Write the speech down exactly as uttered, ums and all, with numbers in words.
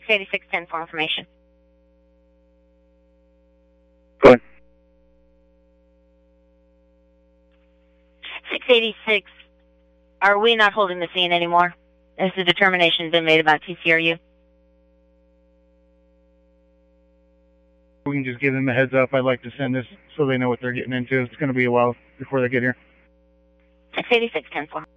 eighty-six ten for information. Go ahead. six eighty-six, are we not holding the scene anymore? Has the determination been made about T C R U? We can just give them a heads up. I'd like to send this so they know what they're getting into. It's going to be a while before they get here. six eighty-six ten four.